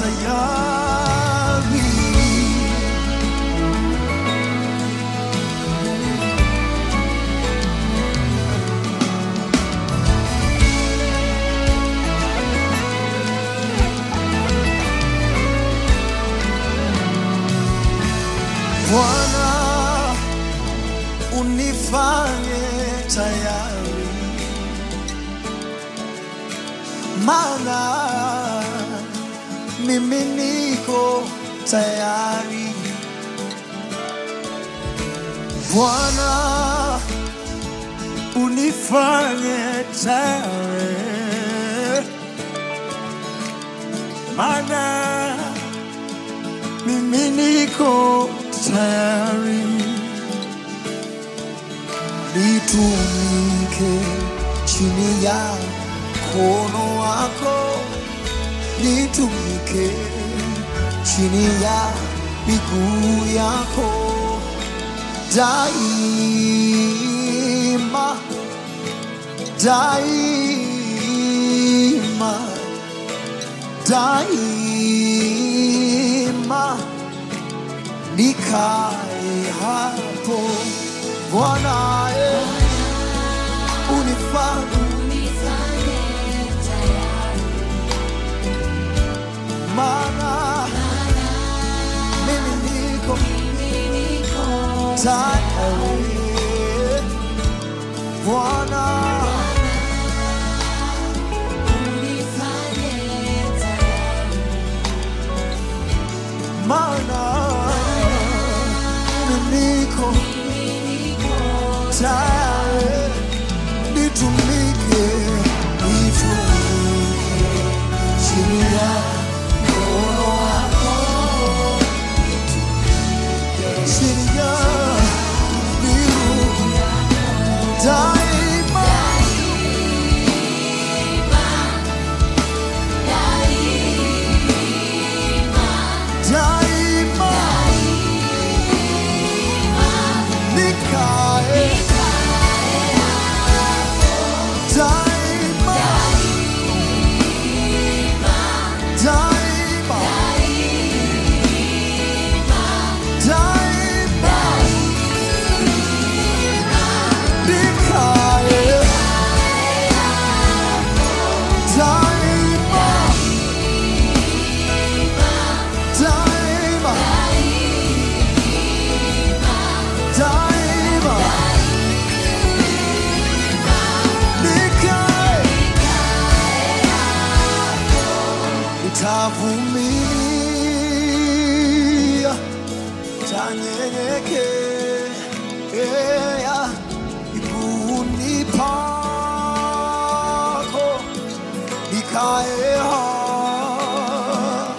tayari. Bwana, unifanye tayari, maana mimi niko tayari. Bwana, unifanye tayari, maana mimi niko tayari. Nitumike chini ya mkono wako, nitumike chini ya miguu yako daima, daima, daima. Nikae hapo Bwana, unifanye tayari, maana mimi niko tayari. Bwana, unifanye tayari, maana niko tayari. Nitumike, nitumike chini ya mkono wako, chini ya miguu daima, daima, nikae daima, daima, daima, nikae daima, daima, daima, nikae. Nitavumilia, nitanyenyekea miguuni pako, nikae hapo.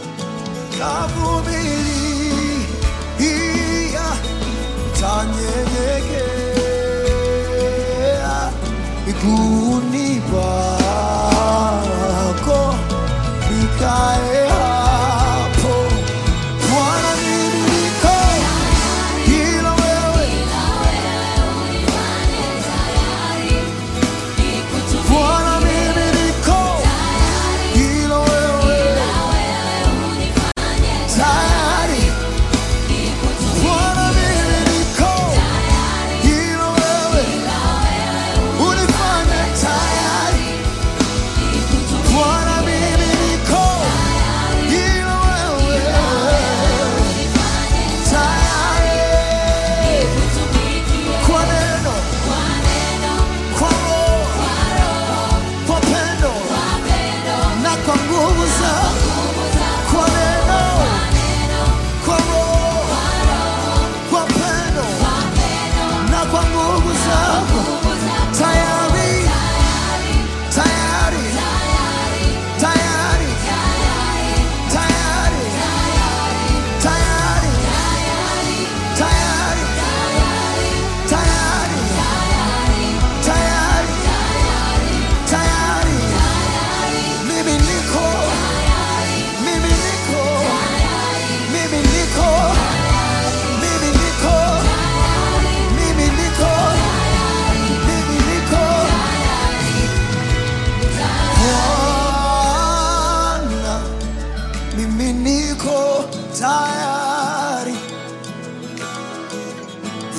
Nitavumilia, nitanyenyekea miguuni pako, nikae hapo. Bwana, mimi niko ila wewe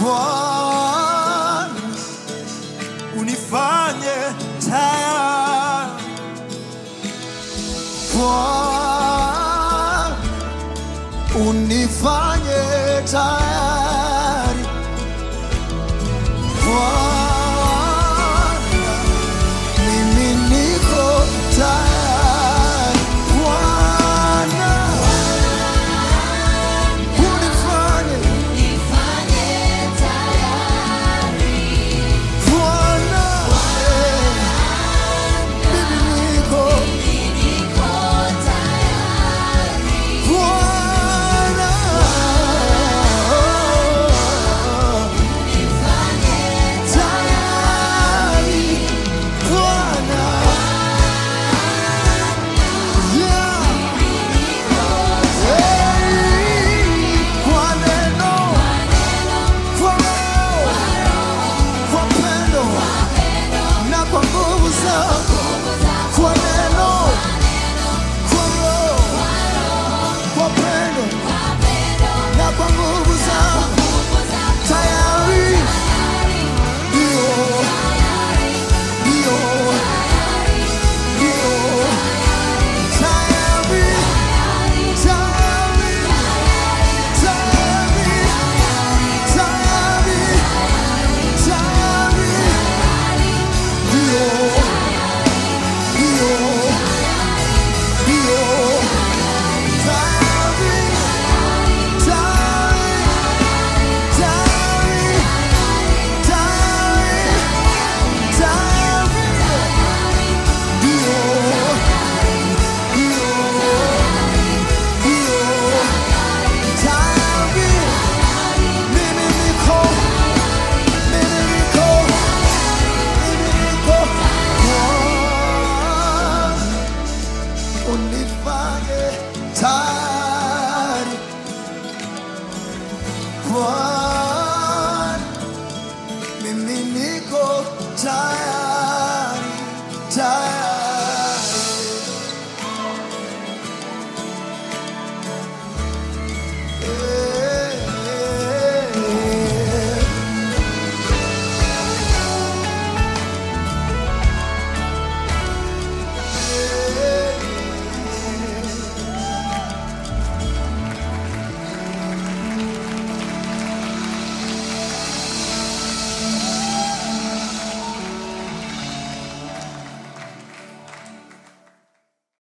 Bwana, unifanye tayari. Bwana, unifanye tayari. Bwana, mimi niko tayari. Bwana, unifanye tayari. Bwana, mimi niko tayari. Bwana, tayari. Bwana, yeah. Kwa neno, kwa roho, kwa pendo na kwa nguvu zako. Kwa neno, kwa roho, kwa pendo na kwa nguvu zako. Tayari, ndio, ndio, ndio. Tayari, tayari, tayari, tayari, tayari. Ndio, ndio, ndio. Tayari, tayari, tayari, tayari, tayari. Ndio, ndio, ndio. Tayari, mimi niko, mimi niko, mimi niko. Bwana, unifanye tayari. Bwana,